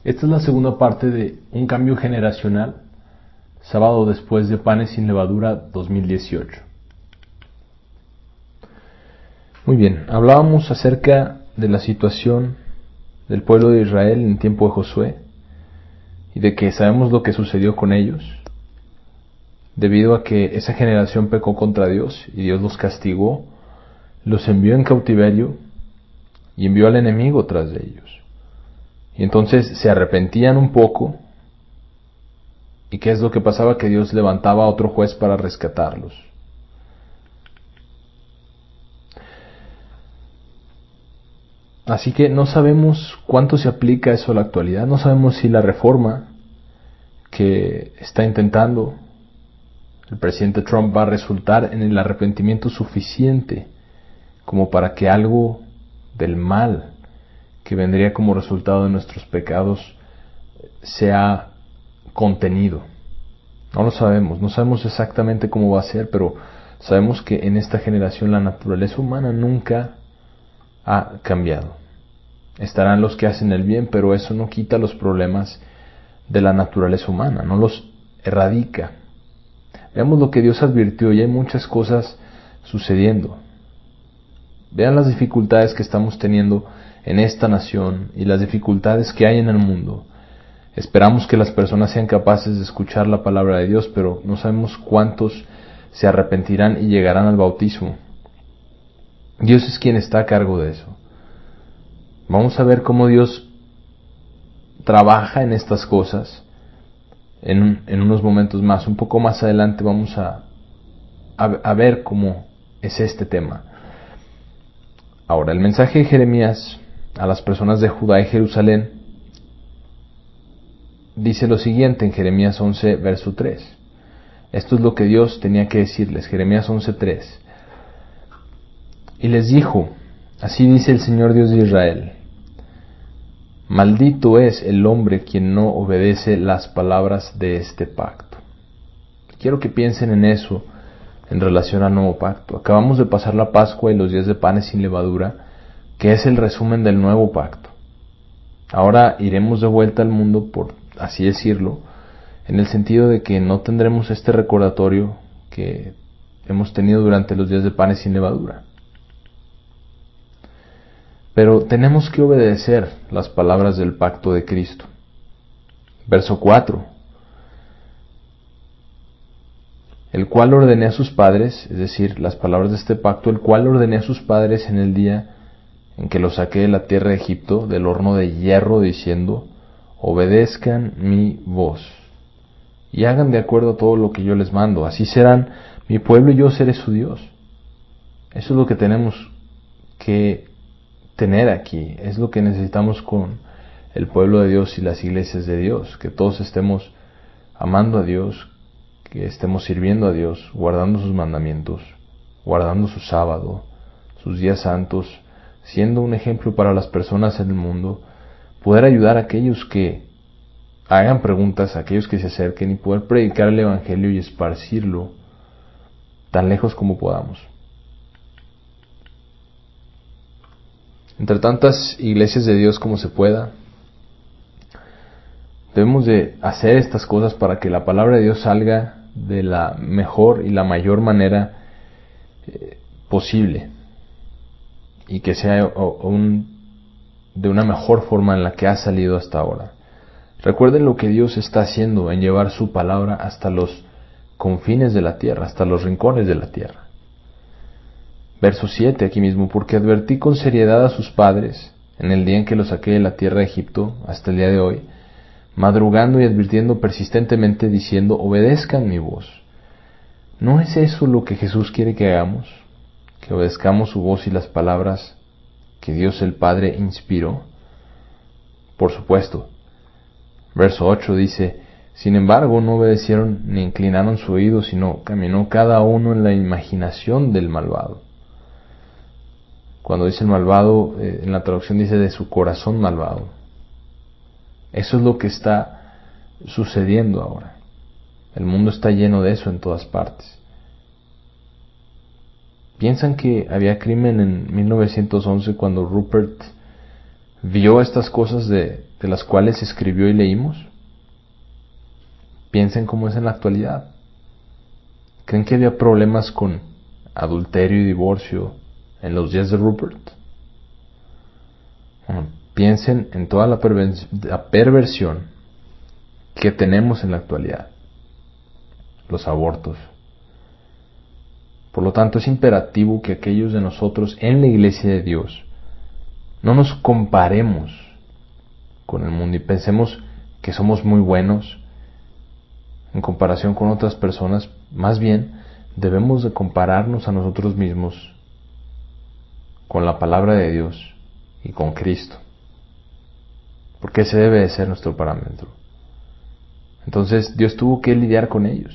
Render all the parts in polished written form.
Esta es la segunda parte de Un cambio generacional, sábado después de Panes sin Levadura 2018. Muy bien, hablábamos acerca de la situación del pueblo de Israel en tiempo de Josué y de que sabemos lo que sucedió con ellos debido a que esa generación pecó contra Dios y Dios los castigó, los envió en cautiverio y envió al enemigo tras de ellos. Y entonces se arrepentían un poco. ¿Y qué es lo que pasaba? Que Dios levantaba a otro juez para rescatarlos. Así que no sabemos cuánto se aplica eso a la actualidad. No sabemos si la reforma que está intentando el presidente Trump va a resultar en el arrepentimiento suficiente como para que algo del mal que vendría como resultado de nuestros pecados sea contenido. No lo sabemos, no sabemos exactamente cómo va a ser, pero sabemos que en esta generación la naturaleza humana nunca ha cambiado. Estarán los que hacen el bien, pero eso no quita los problemas de la naturaleza humana, no los erradica. Veamos lo que Dios advirtió y hay muchas cosas sucediendo. Vean las dificultades que estamos teniendo en esta nación y las dificultades que hay en el mundo. Esperamos que las personas sean capaces de escuchar la palabra de Dios, pero no sabemos cuántos se arrepentirán y llegarán al bautismo. Dios es quien está a cargo de eso. Vamos a ver cómo Dios trabaja en estas cosas en unos momentos más. Un poco más adelante vamos a ver cómo es este tema. Ahora, el mensaje de Jeremías a las personas de Judá y Jerusalén dice lo siguiente en Jeremías 11, verso 3. Esto es lo que Dios tenía que decirles, Jeremías 11:3. Y les dijo, así dice el Señor Dios de Israel, maldito es el hombre quien no obedece las palabras de este pacto. Quiero que piensen en eso en relación al nuevo pacto. Acabamos de pasar la Pascua y los días de panes sin levadura, que es el resumen del nuevo pacto. Ahora iremos de vuelta al mundo, por así decirlo, en el sentido de que no tendremos este recordatorio que hemos tenido durante los días de panes sin levadura. Pero tenemos que obedecer las palabras del pacto de Cristo. Verso 4. El cual ordené a sus padres, es decir, las palabras de este pacto, el cual ordené a sus padres en el día en que los saqué de la tierra de Egipto, del horno de hierro, diciendo, obedezcan mi voz y hagan de acuerdo a todo lo que yo les mando. Así serán mi pueblo y yo seré su Dios. Eso es lo que tenemos que tener aquí. Es lo que necesitamos con el pueblo de Dios y las iglesias de Dios. Que todos estemos amando a Dios, que estemos sirviendo a Dios, guardando sus mandamientos, guardando su sábado, sus días santos, siendo un ejemplo para las personas en el mundo, poder ayudar a aquellos que hagan preguntas, a aquellos que se acerquen y poder predicar el Evangelio y esparcirlo tan lejos como podamos. Entre tantas iglesias de Dios como se pueda, debemos de hacer estas cosas para que la palabra de Dios salga de la mejor y la mayor manera posible y que sea de una mejor forma en la que ha salido hasta ahora. Recuerden lo que Dios está haciendo en llevar su palabra hasta los confines de la tierra, hasta los rincones de la tierra. Verso 7 aquí mismo, porque advertí con seriedad a sus padres en el día en que los saqué de la tierra de Egipto hasta el día de hoy, madrugando y advirtiendo persistentemente diciendo, obedezcan mi voz. ¿No es eso lo que Jesús quiere que hagamos? Que obedezcamos su voz y las palabras que Dios el Padre inspiró. Por supuesto. Verso 8 dice, sin embargo no obedecieron ni inclinaron su oído, sino caminó cada uno en la imaginación del malvado. Cuando dice el malvado, en la traducción dice de su corazón malvado. Eso es lo que está sucediendo ahora. El mundo está lleno de eso en todas partes. ¿Piensan que había crimen en 1911 cuando Rupert vio estas cosas de de las cuales escribió y leímos? Piensen cómo es en la actualidad. ¿Creen que había problemas con adulterio y divorcio en los días de Rupert? Bueno, piensen en toda la perversión que tenemos en la actualidad. Los abortos. Por lo tanto, es imperativo que aquellos de nosotros en la iglesia de Dios no nos comparemos con el mundo y pensemos que somos muy buenos en comparación con otras personas. Más bien, debemos de compararnos a nosotros mismos con la palabra de Dios y con Cristo, porque ese debe de ser nuestro parámetro. Entonces, Dios tuvo que lidiar con ellos.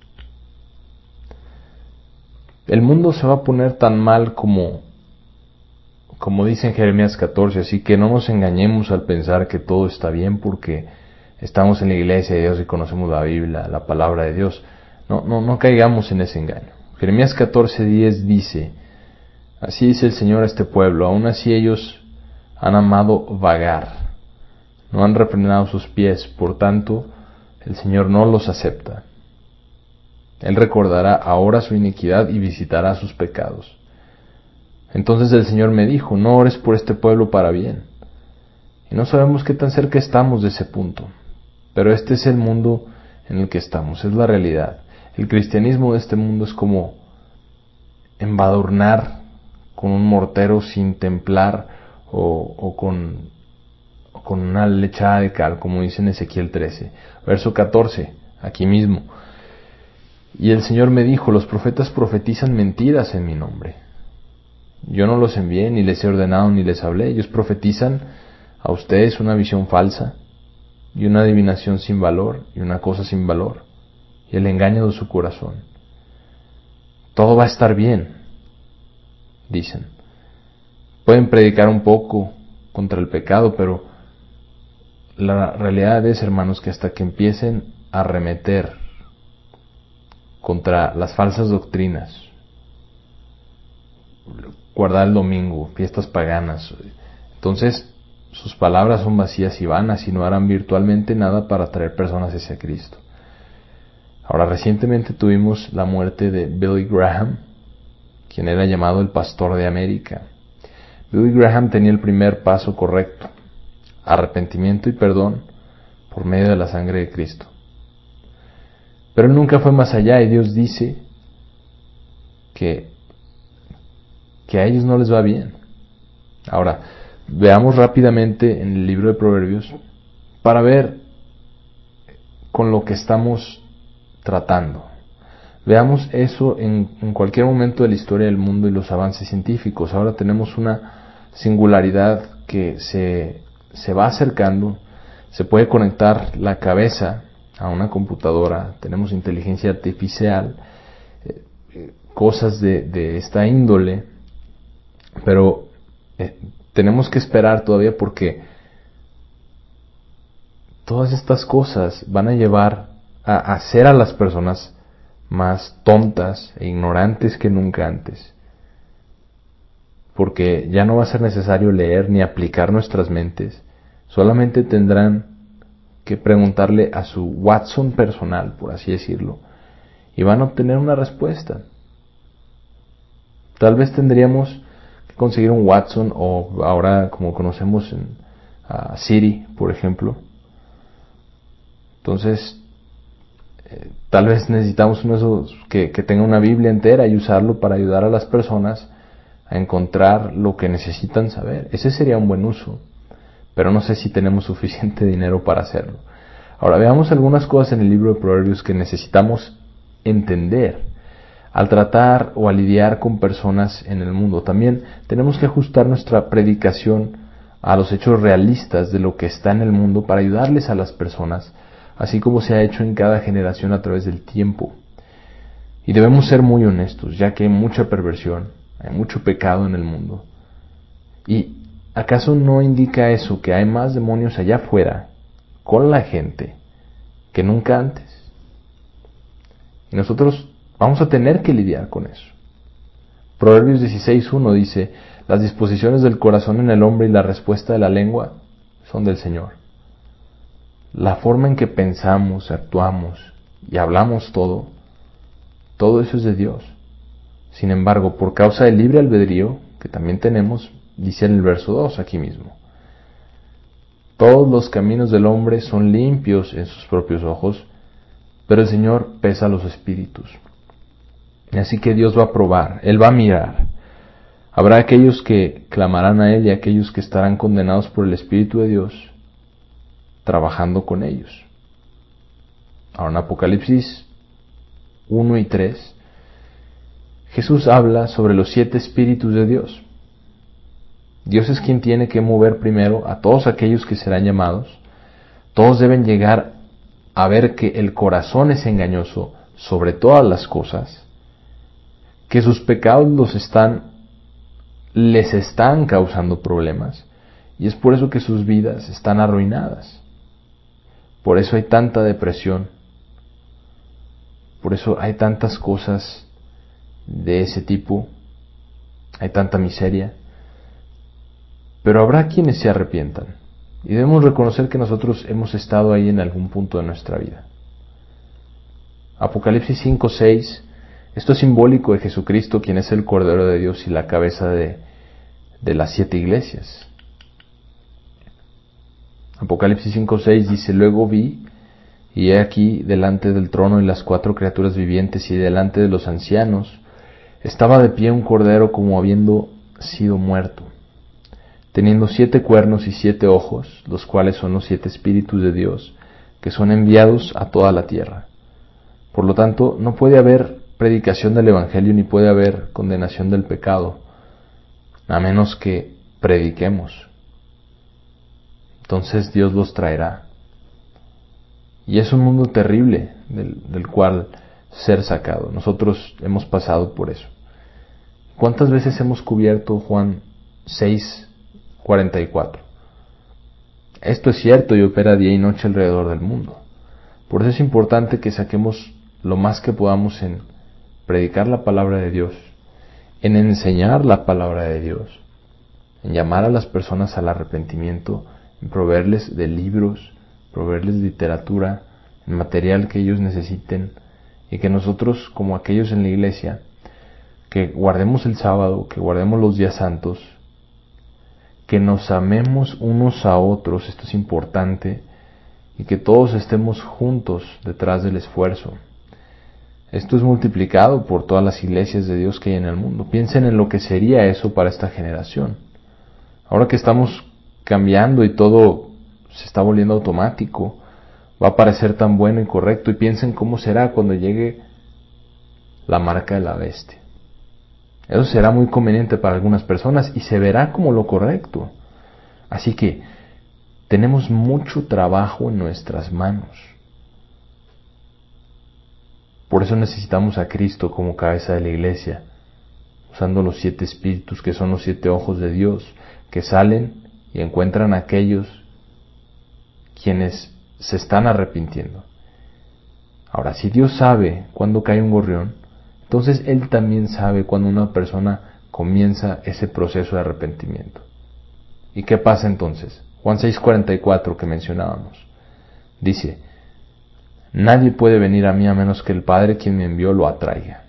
El mundo se va a poner tan mal como dice en Jeremías 14, así que no nos engañemos al pensar que todo está bien porque estamos en la iglesia de Dios y conocemos la Biblia, la palabra de Dios. No caigamos en ese engaño. Jeremías 14:10 dice: así dice el Señor a este pueblo, aún así ellos han amado vagar, no han refrenado sus pies, por tanto el Señor no los acepta. Él recordará ahora su iniquidad y visitará sus pecados. Entonces el Señor me dijo: no ores por este pueblo para bien. Y no sabemos qué tan cerca estamos de ese punto, pero este es el mundo en el que estamos, es la realidad. El cristianismo de este mundo es como embadurnar con un mortero sin templar o con una lechada de cal, como dice en Ezequiel 13, verso 14, aquí mismo. Y el Señor me dijo: los profetas profetizan mentiras en mi nombre. Yo no los envié, ni les he ordenado, ni les hablé. Ellos profetizan a ustedes una visión falsa, y una adivinación sin valor, y una cosa sin valor, y el engaño de su corazón. Todo va a estar bien, dicen. Pueden predicar un poco contra el pecado, pero la realidad es, hermanos, que hasta que empiecen a arremeter contra las falsas doctrinas, guardar el domingo, fiestas paganas, entonces sus palabras son vacías y vanas y no harán virtualmente nada para atraer personas hacia Cristo. Ahora, recientemente tuvimos la muerte de Billy Graham, quien era llamado el pastor de América. Billy Graham tenía el primer paso correcto: arrepentimiento y perdón por medio de la sangre de Cristo. Pero él nunca fue más allá, y Dios dice que a ellos no les va bien. Ahora, veamos rápidamente en el libro de Proverbios para ver con lo que estamos tratando. Veamos eso en cualquier momento de la historia del mundo y los avances científicos. Ahora tenemos una singularidad que se va acercando. Se puede conectar la cabeza a una computadora, tenemos inteligencia artificial, cosas de esta índole, pero tenemos que esperar todavía, porque todas estas cosas van a llevar a hacer a las personas más tontas e ignorantes que nunca antes, porque ya no va a ser necesario leer ni aplicar nuestras mentes, solamente tendrán que preguntarle a su Watson personal, por así decirlo, y van a obtener una respuesta. Tal vez tendríamos que conseguir un Watson, o ahora como conocemos a Siri, por ejemplo. Entonces, tal vez necesitamos uno de esos que tenga una Biblia entera y usarlo para ayudar a las personas a encontrar lo que necesitan saber. Ese sería un buen uso, pero no sé si tenemos suficiente dinero para hacerlo. Ahora, veamos algunas cosas en el libro de Proverbios que necesitamos entender al tratar o a lidiar con personas en el mundo. También tenemos que ajustar nuestra predicación a los hechos realistas de lo que está en el mundo para ayudarles a las personas, así como se ha hecho en cada generación a través del tiempo. Y debemos ser muy honestos, ya que hay mucha perversión, hay mucho pecado en el mundo. ¿Y acaso no indica eso que hay más demonios allá afuera con la gente que nunca antes? Y nosotros vamos a tener que lidiar con eso. Proverbios 16:1 dice: las disposiciones del corazón en el hombre y la respuesta de la lengua son del Señor. la forma en que pensamos, actuamos y hablamos todo eso es de Dios. Sin embargo, por causa del libre albedrío, que también tenemos, dice en el verso 2 aquí mismo, todos los caminos del hombre son limpios en sus propios ojos, pero el Señor pesa los espíritus. Así que Dios va a probar, Él va a mirar. Habrá aquellos que clamarán a Él y aquellos que estarán condenados por el Espíritu de Dios, trabajando con ellos. Ahora en Apocalipsis 1 y 3, Jesús habla sobre los 7 espíritus de Dios. Dios es quien tiene que mover primero a todos aquellos que serán llamados. Todos deben llegar a ver que el corazón es engañoso sobre todas las cosas, que sus pecados les están causando problemas, y es por eso que sus vidas están arruinadas. Por eso hay tanta depresión, por eso hay tantas cosas de ese tipo, hay tanta miseria. Pero habrá quienes se arrepientan, y debemos reconocer que nosotros hemos estado ahí en algún punto de nuestra vida. Apocalipsis 5:6, esto es simbólico de Jesucristo, quien es el Cordero de Dios y la cabeza de las 7 iglesias. Apocalipsis 5:6 dice, luego vi, y he aquí delante del trono y las 4 criaturas vivientes y delante de los ancianos, estaba de pie un cordero como habiendo sido muerto, teniendo 7 cuernos y 7 ojos, los cuales son los 7 espíritus de Dios, que son enviados a toda la tierra. Por lo tanto, no puede haber predicación del Evangelio ni puede haber condenación del pecado, a menos que prediquemos. Entonces Dios los traerá. Y es un mundo terrible del cual ser sacado. Nosotros hemos pasado por eso. ¿Cuántas veces hemos cubierto Juan 6:44? Esto es cierto y opera día y noche alrededor del mundo. Por eso es importante que saquemos lo más que podamos en predicar la palabra de Dios, en enseñar la palabra de Dios, en llamar a las personas al arrepentimiento, en proveerles de libros, proveerles literatura, en material que ellos necesiten, y que nosotros, como aquellos en la iglesia, que guardemos el sábado, que guardemos los días santos, que nos amemos unos a otros, esto es importante, y que todos estemos juntos detrás del esfuerzo. Esto es multiplicado por todas las iglesias de Dios que hay en el mundo. Piensen en lo que sería eso para esta generación. Ahora que estamos cambiando y todo se está volviendo automático, va a parecer tan bueno y correcto, y piensen cómo será cuando llegue la marca de la bestia. Eso será muy conveniente para algunas personas y se verá como lo correcto. Así que tenemos mucho trabajo en nuestras manos. Por eso necesitamos a Cristo como cabeza de la iglesia, usando los 7 espíritus que son los 7 ojos de Dios, que salen y encuentran a aquellos quienes se están arrepintiendo. Ahora, si Dios sabe cuándo cae un gorrión, entonces Él también sabe cuando una persona comienza ese proceso de arrepentimiento. ¿Y qué pasa entonces? Juan 6:44 que mencionábamos. Dice, nadie puede venir a mí a menos que el Padre quien me envió lo atraiga.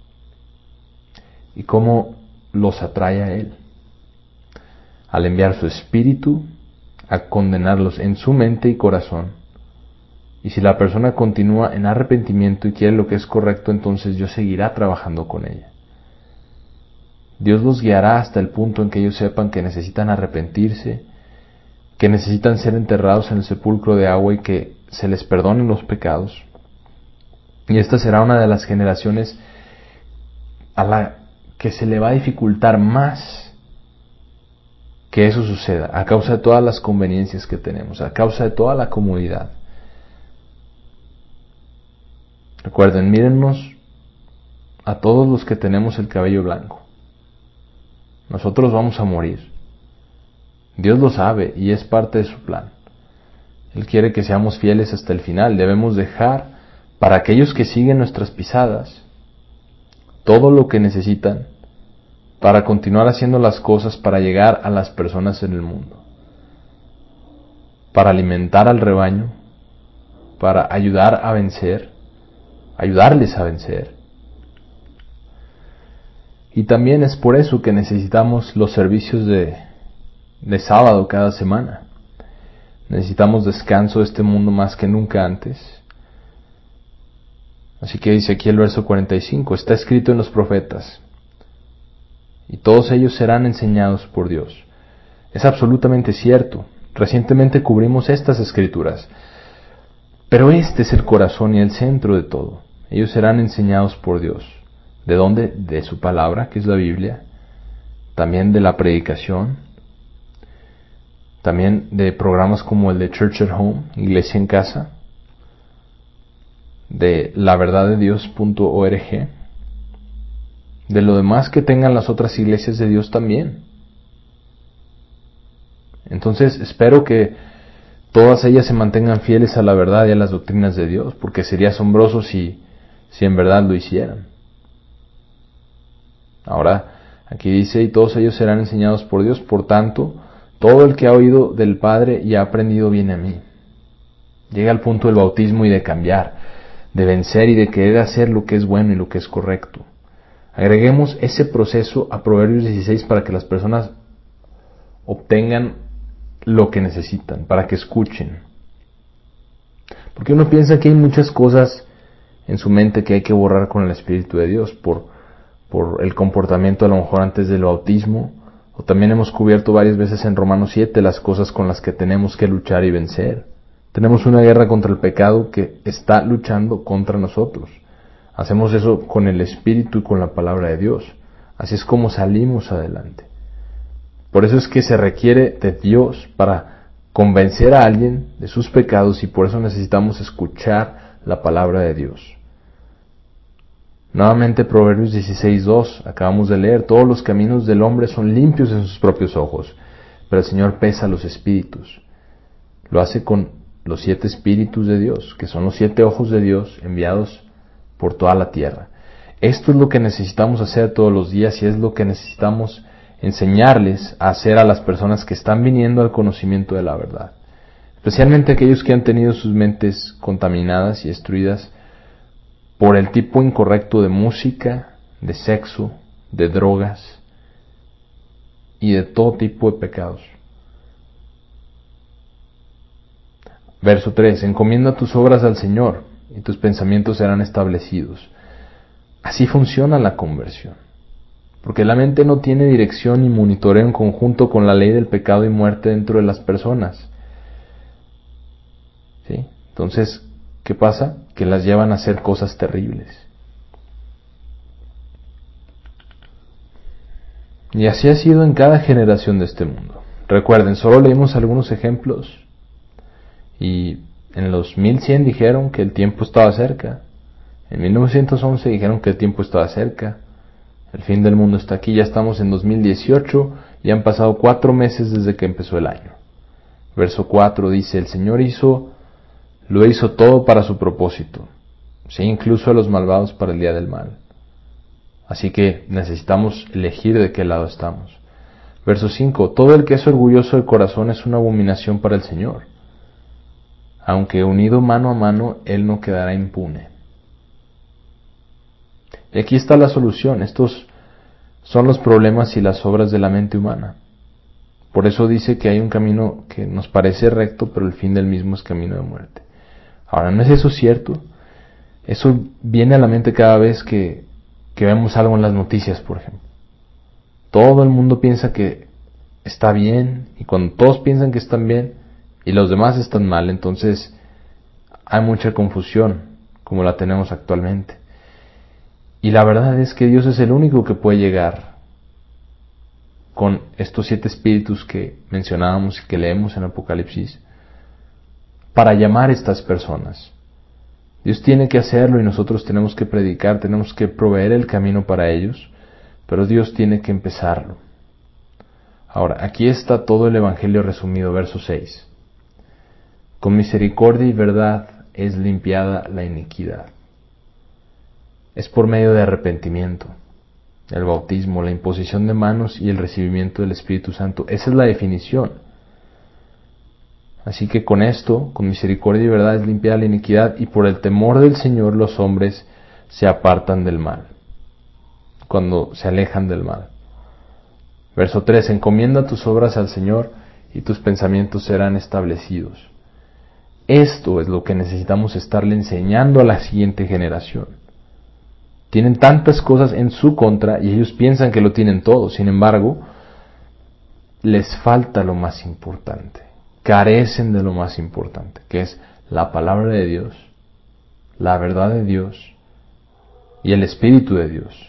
¿Y cómo los atrae a Él? Al enviar su Espíritu a condenarlos en su mente y corazón. Y si la persona continúa en arrepentimiento y quiere lo que es correcto, entonces Dios seguirá trabajando con ella. Dios los guiará hasta el punto en que ellos sepan que necesitan arrepentirse, que necesitan ser enterrados en el sepulcro de agua y que se les perdonen los pecados. Y esta será una de las generaciones a la que se le va a dificultar más que eso suceda, a causa de todas las conveniencias que tenemos, a causa de toda la comodidad. Recuerden, mírennos a todos los que tenemos el cabello blanco. Nosotros vamos a morir. Dios lo sabe y es parte de su plan. Él quiere que seamos fieles hasta el final. Debemos dejar para aquellos que siguen nuestras pisadas todo lo que necesitan para continuar haciendo las cosas para llegar a las personas en el mundo, para alimentar al rebaño, para ayudarles a vencer. Y también es por eso que necesitamos los servicios de sábado cada semana. Necesitamos descanso de este mundo más que nunca antes. Así que dice aquí el verso 45, está escrito en los profetas, y todos ellos serán enseñados por Dios. Es absolutamente cierto. Recientemente cubrimos estas escrituras. Pero este es el corazón y el centro de todo. Ellos serán enseñados por Dios. ¿De dónde? De su palabra, que es la Biblia. También de la predicación. También de programas como el de Church at Home, Iglesia en Casa. De laverdadedios.org. De lo demás que tengan las otras iglesias de Dios también. Entonces espero que todas ellas se mantengan fieles a la verdad y a las doctrinas de Dios, porque sería asombroso si en verdad lo hicieran. Ahora, aquí dice, y todos ellos serán enseñados por Dios, por tanto, todo el que ha oído del Padre y ha aprendido viene a mí. Llega al punto del bautismo y de cambiar, de vencer y de querer hacer lo que es bueno y lo que es correcto. Agreguemos ese proceso a Proverbios 16 para que las personas obtengan lo que necesitan, para que escuchen. Porque uno piensa que hay muchas cosas en su mente que hay que borrar con el Espíritu de Dios por el comportamiento a lo mejor antes del bautismo, o también hemos cubierto varias veces en Romanos 7 las cosas con las que tenemos que luchar y vencer. Tenemos una guerra contra el pecado que está luchando contra nosotros. Hacemos eso con el Espíritu y con la palabra de Dios. Así es como salimos adelante. Por eso es que se requiere de Dios para convencer a alguien de sus pecados, y por eso necesitamos escuchar la palabra de Dios. Nuevamente Proverbios 16:2, acabamos de leer, todos los caminos del hombre son limpios en sus propios ojos, pero el Señor pesa los espíritus. Lo hace con los 7 espíritus de Dios, que son los 7 ojos de Dios enviados por toda la tierra. Esto es lo que necesitamos hacer todos los días, y es lo que necesitamos enseñarles a hacer a las personas que están viniendo al conocimiento de la verdad, especialmente aquellos que han tenido sus mentes contaminadas y destruidas por el tipo incorrecto de música, de sexo, de drogas y de todo tipo de pecados. Verso 3, encomienda tus obras al Señor y tus pensamientos serán establecidos. Así funciona la conversión. Porque la mente no tiene dirección ni monitoreo en conjunto con la ley del pecado y muerte dentro de las personas. ¿Sí? Entonces, ¿qué pasa? Que las llevan a hacer cosas terribles. Y así ha sido en cada generación de este mundo. Recuerden, solo leímos algunos ejemplos. Y en los 1100 dijeron que el tiempo estaba cerca. En 1911 dijeron que el tiempo estaba cerca. El fin del mundo está aquí, ya estamos en 2018 y han pasado 4 meses desde que empezó el año. Verso 4 dice, el Señor lo hizo todo para su propósito, sí, incluso a los malvados para el día del mal. Así que necesitamos elegir de qué lado estamos. Verso 5, todo el que es orgulloso de corazón es una abominación para el Señor. Aunque unido mano a mano, él no quedará impune. Y aquí está la solución. Estos son los problemas y las obras de la mente humana. Por eso dice que hay un camino que nos parece recto, pero el fin del mismo es camino de muerte. Ahora, ¿no es eso cierto? Eso viene a la mente cada vez que vemos algo en las noticias, por ejemplo. Todo el mundo piensa que está bien, y cuando todos piensan que están bien y los demás están mal, entonces hay mucha confusión, como la tenemos actualmente. Y la verdad es que Dios es el único que puede llegar con estos 7 espíritus que mencionábamos y que leemos en Apocalipsis para llamar a estas personas. Dios tiene que hacerlo y nosotros tenemos que predicar, tenemos que proveer el camino para ellos, pero Dios tiene que empezarlo. Ahora, aquí está todo el Evangelio resumido, verso 6. Con misericordia y verdad es limpiada la iniquidad. Es por medio de arrepentimiento, el bautismo, la imposición de manos y el recibimiento del Espíritu Santo. Esa es la definición. Así que con esto, con misericordia y verdad es limpiada la iniquidad, y por el temor del Señor los hombres se apartan del mal, cuando se alejan del mal. Verso 3, encomienda tus obras al Señor y tus pensamientos serán establecidos. Esto es lo que necesitamos estarle enseñando a la siguiente generación. Tienen tantas cosas en su contra y ellos piensan que lo tienen todo. Sin embargo, les falta lo más importante. Carecen de lo más importante, que es la palabra de Dios, la verdad de Dios y el Espíritu de Dios.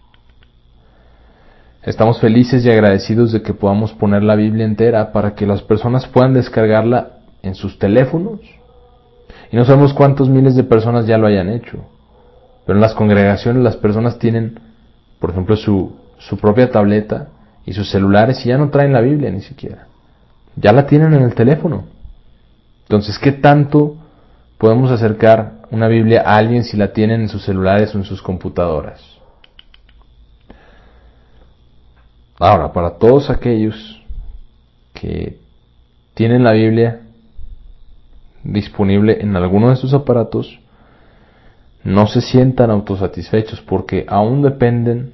Estamos felices y agradecidos de que podamos poner la Biblia entera para que las personas puedan descargarla en sus teléfonos. Y no sabemos cuántos miles de personas ya lo hayan hecho. Pero en las congregaciones las personas tienen, por ejemplo, su propia tableta y sus celulares y ya no traen la Biblia ni siquiera. Ya la tienen en el teléfono. Entonces, ¿qué tanto podemos acercar una Biblia a alguien si la tienen en sus celulares o en sus computadoras? Ahora, para todos aquellos que tienen la Biblia disponible en alguno de sus aparatos, no se sientan autosatisfechos porque aún dependen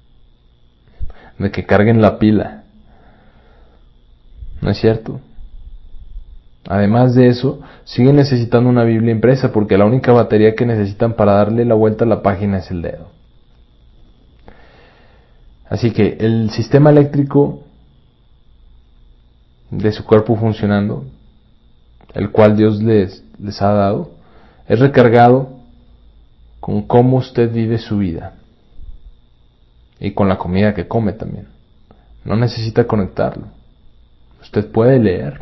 de que carguen la pila. ¿No es cierto? Además de eso, siguen necesitando una Biblia impresa porque la única batería que necesitan para darle la vuelta a la página es el dedo. Así que el sistema eléctrico de su cuerpo funcionando, el cual Dios les ha dado, es recargado con cómo usted vive su vida y con la comida que come también. No necesita conectarlo. Usted puede leer.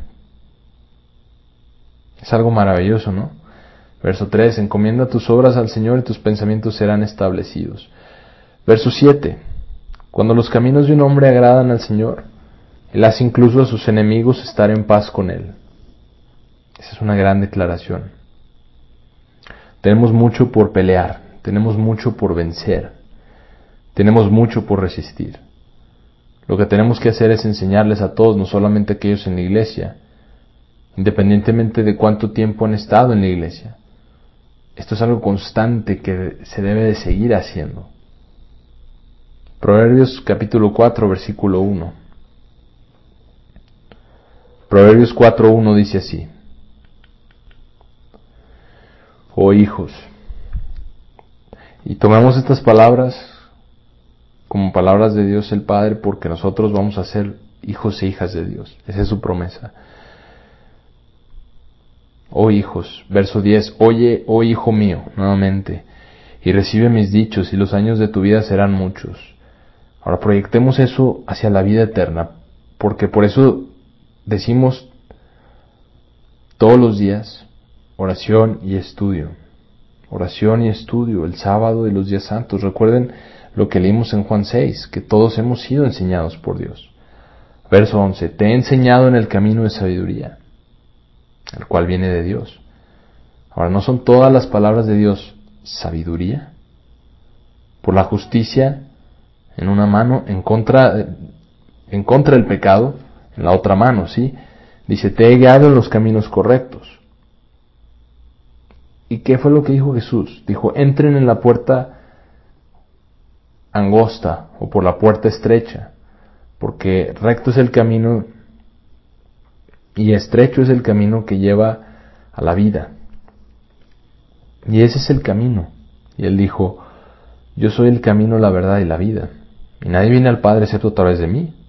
Es algo maravilloso, ¿no? Verso 3, encomienda tus obras al Señor y tus pensamientos serán establecidos. Verso 7, cuando los caminos de un hombre agradan al Señor, Él hace incluso a sus enemigos estar en paz con Él. Esa es una gran declaración. Tenemos mucho por pelear, tenemos mucho por vencer, tenemos mucho por resistir. Lo que tenemos que hacer es enseñarles a todos, no solamente a aquellos en la iglesia, independientemente de cuánto tiempo han estado en la iglesia. Esto es algo constante que se debe de seguir haciendo. Proverbios capítulo 4, versículo 1. Proverbios 4:1 dice así: Oh hijos, y tomemos estas palabras como palabras de Dios el Padre, porque nosotros vamos a ser hijos e hijas de Dios. Esa es su promesa. Oh hijos, verso 10, oye, oh hijo mío, nuevamente, y recibe mis dichos, y los años de tu vida serán muchos. Ahora proyectemos eso hacia la vida eterna, porque por eso decimos todos los días oración y estudio. Oración y estudio, el sábado y los días santos. Recuerden lo que leímos en Juan 6, que todos hemos sido enseñados por Dios. Verso 11, te he enseñado en el camino de sabiduría, el cual viene de Dios. Ahora, ¿no son todas las palabras de Dios sabiduría? Por la justicia en una mano, en contra del pecado en la otra mano, ¿sí? Dice, te he guiado en los caminos correctos. ¿Y qué fue lo que dijo Jesús? Dijo, entren en la puerta angosta o por la puerta estrecha, porque recto es el camino y estrecho es el camino que lleva a la vida. Y ese es el camino. Y él dijo, yo soy el camino, la verdad y la vida. Y nadie viene al Padre excepto a través de mí.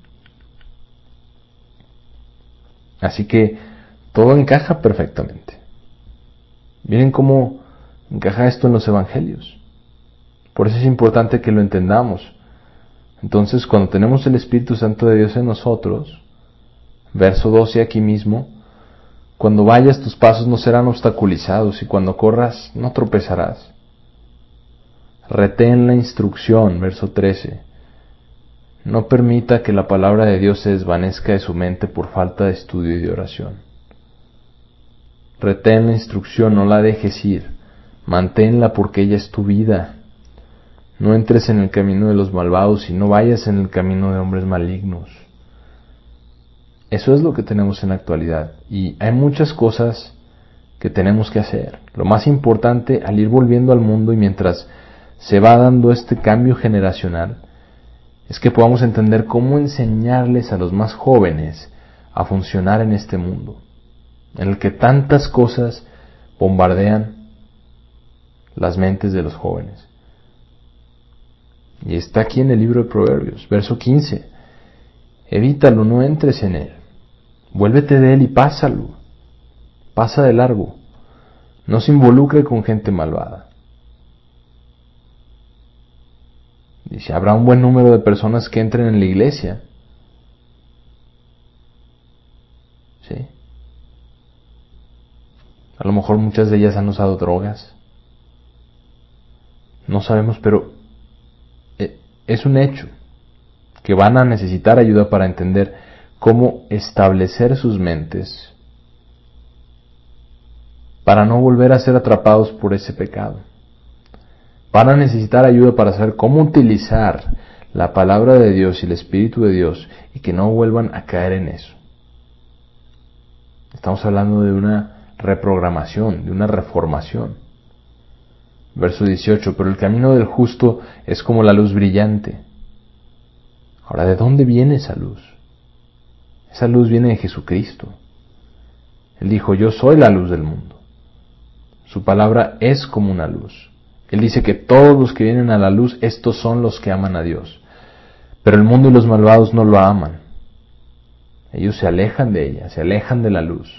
Así que todo encaja perfectamente. Miren cómo encaja esto en los evangelios. Por eso es importante que lo entendamos. Entonces, cuando tenemos el Espíritu Santo de Dios en nosotros, verso 12 aquí mismo, cuando vayas tus pasos no serán obstaculizados y cuando corras no tropezarás. Retén la instrucción, verso 13. No permita que la palabra de Dios se desvanezca de su mente por falta de estudio y de oración. Retén la instrucción, no la dejes ir. Manténla porque ella es tu vida. No entres en el camino de los malvados y no vayas en el camino de hombres malignos. Eso es lo que tenemos en la actualidad. Y hay muchas cosas que tenemos que hacer. Lo más importante al ir volviendo al mundo y mientras se va dando este cambio generacional, es que podamos entender cómo enseñarles a los más jóvenes a funcionar en este mundo, en el que tantas cosas bombardean las mentes de los jóvenes. Y está aquí en el libro de Proverbios, verso 15. Evítalo, no entres en él. Vuélvete de él y pásalo. Pasa de largo. No se involucre con gente malvada. Dice, habrá un buen número de personas que entren en la iglesia. ¿Sí? A lo mejor muchas de ellas han usado drogas. No sabemos, pero es un hecho que van a necesitar ayuda para entender cómo establecer sus mentes para no volver a ser atrapados por ese pecado. Van a necesitar ayuda para saber cómo utilizar la palabra de Dios y el Espíritu de Dios y que no vuelvan a caer en eso. Estamos hablando de una reprogramación, de una reformación. Verso 18, pero el camino del justo es como la luz brillante. Ahora, ¿de dónde viene esa luz? Esa luz viene de Jesucristo. Él dijo, yo soy la luz del mundo. Su palabra es como una luz. Él dice que todos los que vienen a la luz, estos son los que aman a Dios. Pero el mundo y los malvados no lo aman. Ellos se alejan de ella, se alejan de la luz.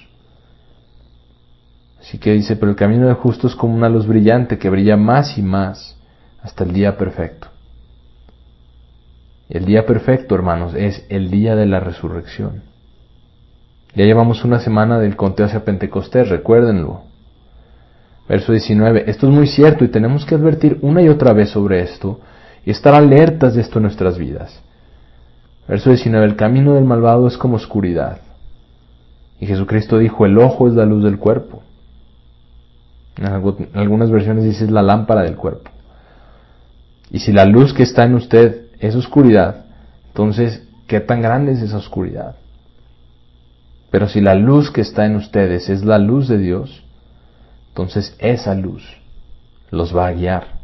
Así que dice, pero el camino del justo es como una luz brillante que brilla más y más hasta el día perfecto. Y el día perfecto, hermanos, es el día de la resurrección. Ya llevamos una semana del conteo hacia Pentecostés, recuérdenlo. Verso 19, esto es muy cierto y tenemos que advertir una y otra vez sobre esto y estar alertas de esto en nuestras vidas. Verso 19, el camino del malvado es como oscuridad. Y Jesucristo dijo, el ojo es la luz del cuerpo. En algunas versiones dice es la lámpara del cuerpo. Y si la luz que está en usted es oscuridad, entonces, ¿qué tan grande es esa oscuridad? Pero si la luz que está en ustedes es la luz de Dios, entonces esa luz los va a guiar.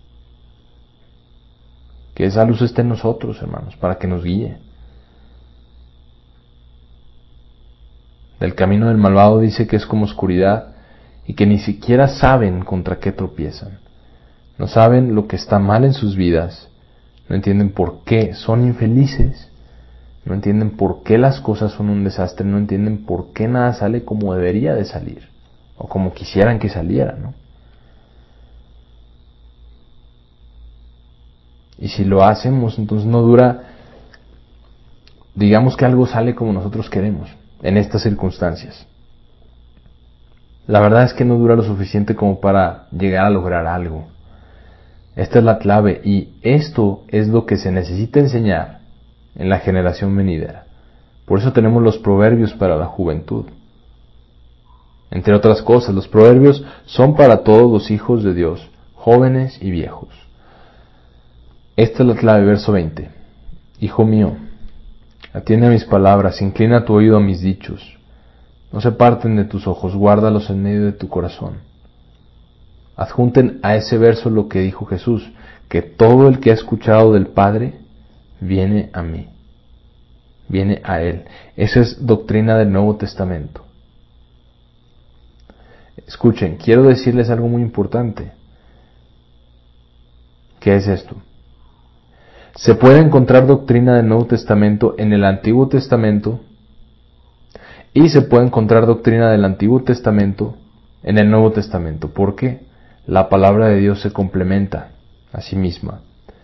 Que esa luz esté en nosotros, hermanos, para que nos guíe. Del camino del malvado dice que es como oscuridad y que ni siquiera saben contra qué tropiezan. No saben lo que está mal en sus vidas, no entienden por qué son infelices, no entienden por qué las cosas son un desastre, no entienden por qué nada sale como debería de salir, o como quisieran que saliera, ¿no? Y si lo hacemos, entonces no dura, digamos que algo sale como nosotros queremos, en estas circunstancias. La verdad es que no dura lo suficiente como para llegar a lograr algo. Esta es la clave y esto es lo que se necesita enseñar en la generación venidera. Por eso tenemos los proverbios para la juventud. Entre otras cosas, los proverbios son para todos los hijos de Dios, jóvenes y viejos. Esta es la clave, verso 20. Hijo mío, atiende a mis palabras, inclina tu oído a mis dichos. No se parten de tus ojos, guárdalos en medio de tu corazón. Adjunten a ese verso lo que dijo Jesús, que todo el que ha escuchado del Padre viene a mí, viene a Él. Esa es doctrina del Nuevo Testamento. Escuchen, quiero decirles algo muy importante. ¿Qué es esto? Se puede encontrar doctrina del Nuevo Testamento en el Antiguo Testamento y se puede encontrar doctrina del Antiguo Testamento en el Nuevo Testamento. ¿Por qué? La palabra de Dios se complementa a sí misma.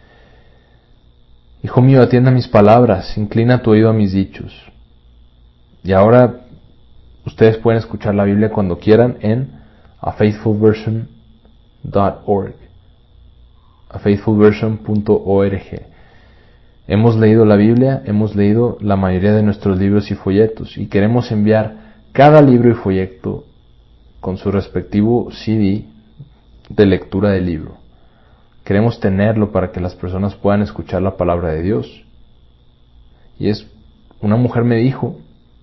Hijo mío, atienda mis palabras, inclina tu oído a mis dichos. Y ahora ustedes pueden escuchar la Biblia cuando quieran en afaithfulversion.org, afaithfulversion.org. Hemos leído la Biblia, hemos leído la mayoría de nuestros libros y folletos y queremos enviar cada libro y folleto con su respectivo CD de lectura del libro. Queremos tenerlo para que las personas puedan escuchar la palabra de Dios. Y una mujer me dijo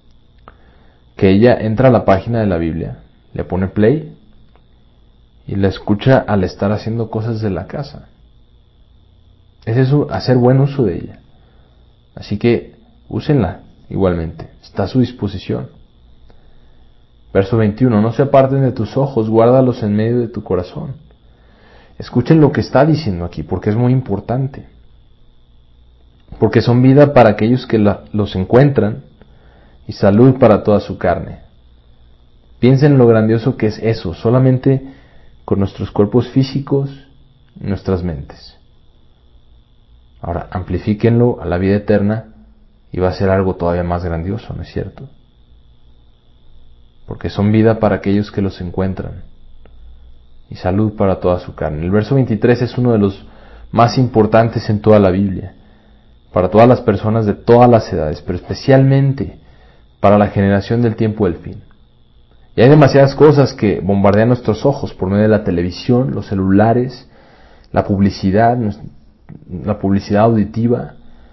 que ella entra a la página de la Biblia, le pone play y la escucha al estar haciendo cosas de la casa. Es eso, hacer buen uso de ella. Así que úsenla igualmente, está a su disposición. Verso 21, no se aparten de tus ojos, guárdalos en medio de tu corazón. Escuchen lo que está diciendo aquí, porque es muy importante. Porque son vida para aquellos que los encuentran y salud para toda su carne. Piensen en lo grandioso que es eso, solamente con nuestros cuerpos físicos y nuestras mentes. Ahora, amplifíquenlo a la vida eterna y va a ser algo todavía más grandioso, ¿no es cierto? Porque son vida para aquellos que los encuentran y salud para toda su carne. El verso 23 es uno de los más importantes en toda la Biblia, para todas las personas de todas las edades, pero especialmente para la generación del tiempo del fin. Y hay demasiadas cosas que bombardean nuestros ojos por medio de la televisión, los celulares, la publicidad auditiva.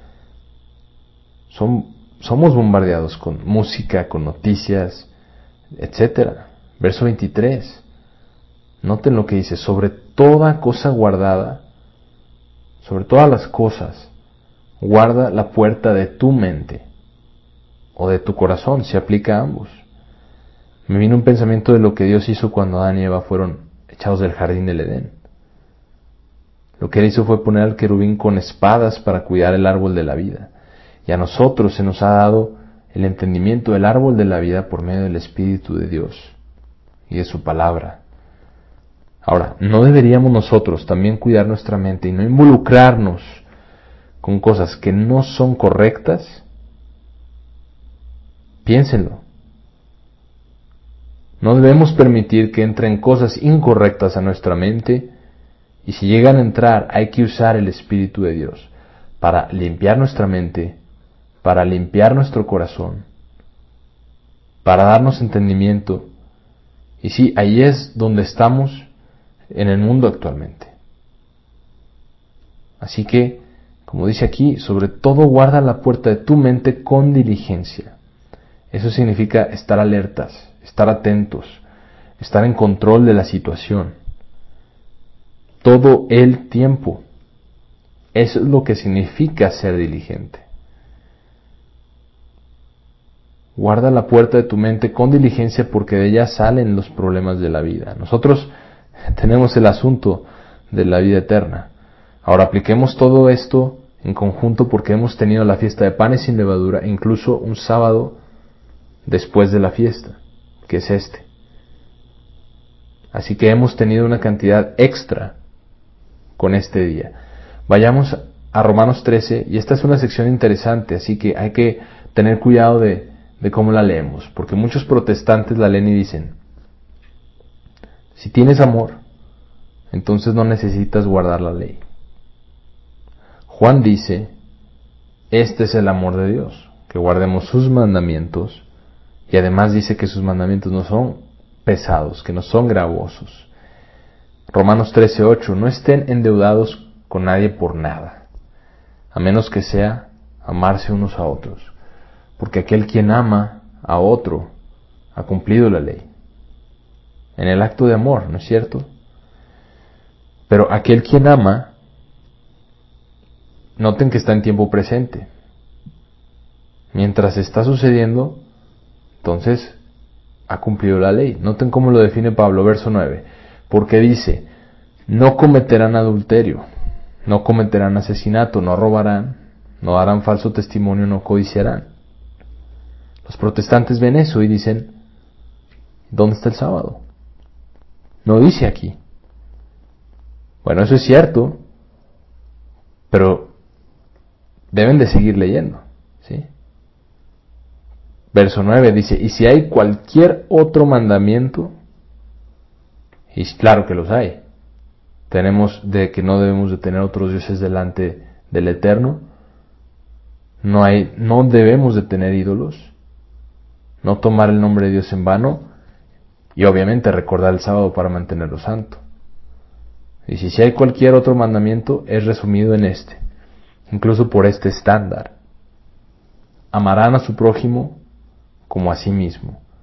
Somos bombardeados con música, con noticias, etcétera. Verso 23. Noten lo que dice: sobre toda cosa guardada, sobre todas las cosas, guarda la puerta de tu mente o de tu corazón, se aplica a ambos. Me vino un pensamiento de lo que Dios hizo cuando Adán y Eva fueron echados del jardín del Edén. Lo que Él hizo fue poner al querubín con espadas para cuidar el árbol de la vida. Y a nosotros se nos ha dado el entendimiento del árbol de la vida por medio del Espíritu de Dios y de su palabra. Ahora, ¿no deberíamos nosotros también cuidar nuestra mente y no involucrarnos con cosas que no son correctas? Piénsenlo. No debemos permitir que entren cosas incorrectas a nuestra mente, y si llegan a entrar hay que usar el Espíritu de Dios para limpiar nuestra mente, para limpiar nuestro corazón, para darnos entendimiento. Y sí, ahí es donde estamos en el mundo actualmente. Así que, como dice aquí, sobre todo guarda la puerta de tu mente con diligencia. Eso significa estar alertas, estar atentos, estar en control de la situación. Todo el tiempo. Eso es lo que significa ser diligente. Guarda la puerta de tu mente con diligencia, porque de ella salen los problemas de la vida. Nosotros tenemos el asunto de la vida eterna. Ahora apliquemos todo esto en conjunto, porque hemos tenido la fiesta de panes sin levadura, incluso un sábado después de la fiesta, que es este. Así que hemos tenido una cantidad extra con este día. Vayamos a Romanos 13, y esta es una sección interesante, así que hay que tener cuidado de cómo la leemos, porque muchos protestantes la leen y dicen: si tienes amor, entonces no necesitas guardar la ley. Juan dice: este es el amor de Dios, que guardemos sus mandamientos, y además dice que sus mandamientos no son pesados, que no son gravosos. Romanos 13:8, no estén endeudados con nadie por nada, a menos que sea amarse unos a otros, porque aquel quien ama a otro ha cumplido la ley, en el acto de amor, ¿no es cierto? Pero aquel quien ama, noten que está en tiempo presente. Mientras está sucediendo, entonces ha cumplido la ley. Noten cómo lo define Pablo, verso 9, porque dice: no cometerán adulterio, no cometerán asesinato, no robarán, no darán falso testimonio, no codiciarán. Los protestantes ven eso y dicen: ¿dónde está el sábado? No dice aquí. Bueno, eso es cierto, pero deben de seguir leyendo, ¿sí? Verso 9 dice: y si hay cualquier otro mandamiento, y claro que los hay, tenemos de que no debemos de tener otros dioses delante del Eterno, no debemos de tener ídolos, no tomar el nombre de Dios en vano, y obviamente recordar el sábado para mantenerlo santo. Y si hay cualquier otro mandamiento, es resumido en este, incluso por este estándar: amarán a su prójimo como a sí mismo.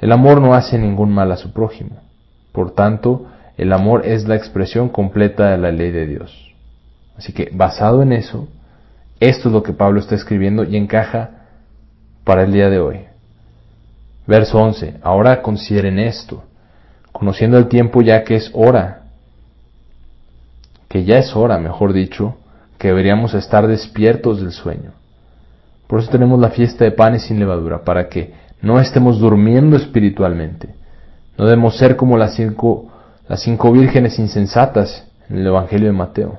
El amor no hace ningún mal a su prójimo. Por tanto, el amor es la expresión completa de la ley de Dios. Así que, basado en eso, esto es lo que Pablo está escribiendo y encaja para el día de hoy. Verso 11. Ahora consideren esto, conociendo el tiempo ya que ya es hora, mejor dicho, que deberíamos estar despiertos del sueño. Por eso tenemos la fiesta de panes sin levadura, para que no estemos durmiendo espiritualmente. No debemos ser como las cinco vírgenes insensatas en el Evangelio de Mateo.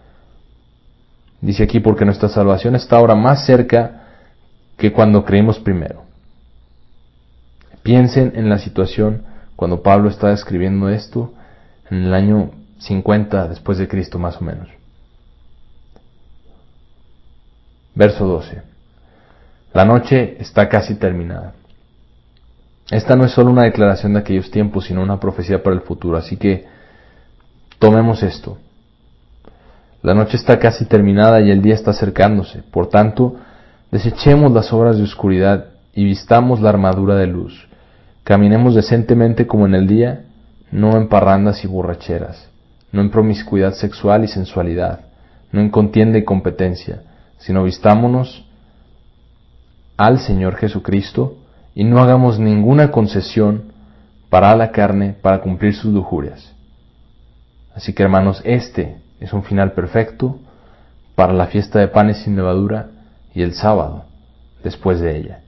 Dice aquí, porque nuestra salvación está ahora más cerca que cuando creímos primero. Piensen en la situación cuando Pablo está escribiendo esto, en el año 50 después de Cristo más o menos. Verso 12. La noche está casi terminada. Esta no es solo una declaración de aquellos tiempos, sino una profecía para el futuro. Así que tomemos esto. La noche está casi terminada y el día está acercándose. Por tanto, desechemos las obras de oscuridad y vistamos la armadura de luz. Caminemos decentemente como en el día, no en parrandas y borracheras, no en promiscuidad sexual y sensualidad, no en contienda y competencia, sino vistámonos al Señor Jesucristo y no hagamos ninguna concesión para la carne para cumplir sus lujurias. Así que, hermanos, este es un final perfecto para la fiesta de panes sin levadura y el sábado después de ella.